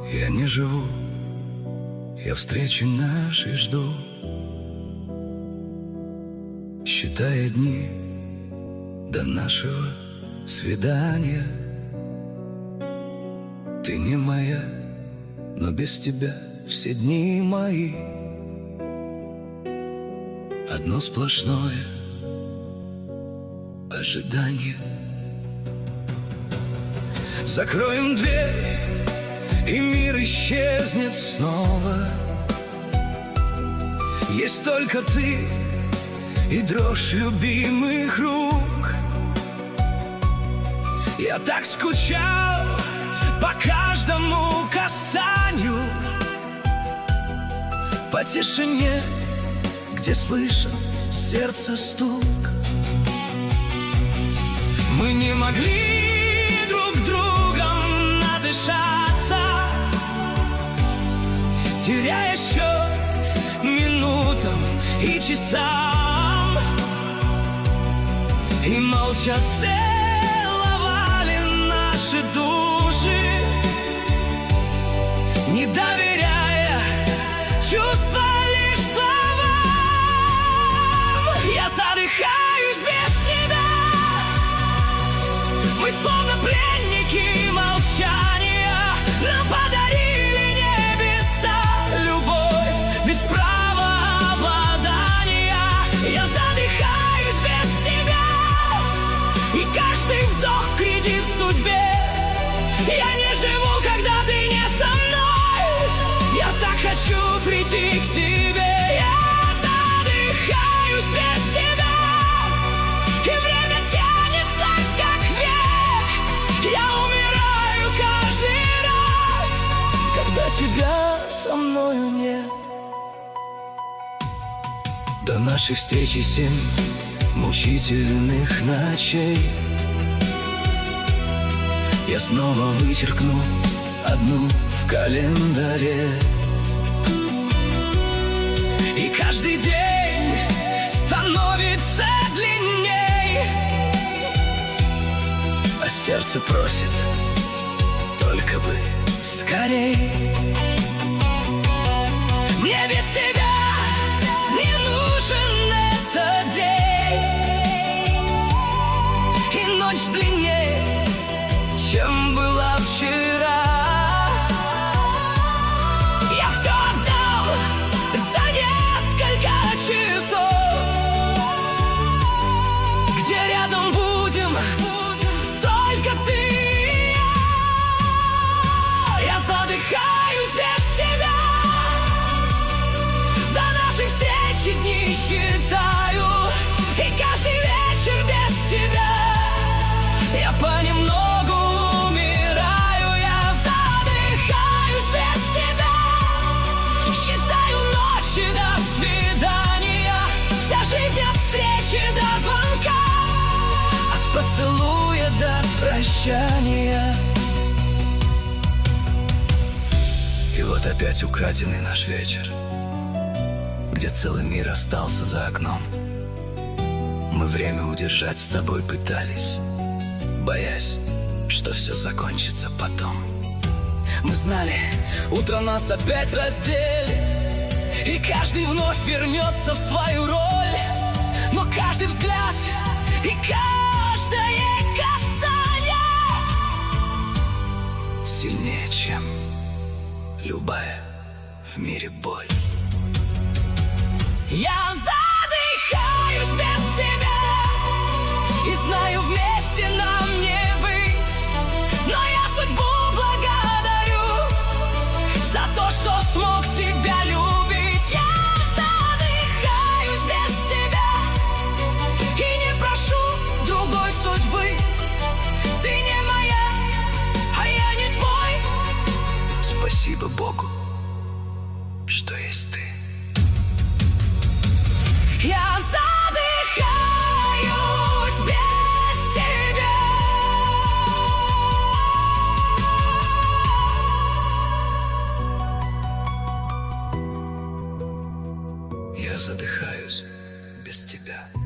Я не живу, я встречи нашей жду, считая дни до нашего свидания. Ты не моя, но без тебя все дни мои одно сплошное ожидание. Закроем дверь, и мир исчезнет снова. Есть только ты и дрожь любимых рук. Я так скучал по каждому касанию, по тишине, где слышен сердце стук. Мы не могли друг другом надышаться, теряя счет минутам и часам, и молча целовали наши души, не доверяя чувства лишь словам. Я задыхаюсь без тебя. Мы словно пленники молчания, нам подарили небеса любовь без права обладания. Я задыхаюсь без тебя, и каждый вдох в кредит судьбе. Я не живу, когда ты не со мной. Я так хочу прийти к тебе. Я задыхаюсь без тебя, и время тянется как век. Я умираю каждый раз, когда тебя со мною нет. До нашей встречи 7 мучительных ночей. Я снова вычеркну одну в календаре. И каждый день становится длинней, а сердце просит только бы скорей. Мне без тебя не нужен этот день, и ночь длиннее, чем была вчера. Я все отдам за несколько часов, где рядом будем только ты и я. Я задыхаюсь без тебя, до нашей встречи дни считаю, и каждый вечер без тебя я понемногу умираю. Я задыхаюсь без тебя, считаю ночи до свидания, вся жизнь от встречи до звонка, от поцелуя до прощания. И вот опять украденный наш вечер, где целый мир остался за окном. Мы время удержать с тобой пытались, боясь, что все закончится потом. Мы знали, утро нас опять разделит, и каждый вновь вернется в свою роль. Но каждый взгляд и каждое касание сильнее, чем любая в мире боль. Я задыхаюсь без тебя, и знаю, вместе нам не быть. Но я судьбу благодарю за то, что смог тебя любить. Я задыхаюсь без тебя и не прошу другой судьбы. Ты не моя, а я не твой. Спасибо Богу, что есть ты. Я задыхаюсь без тебя. Я задыхаюсь без тебя.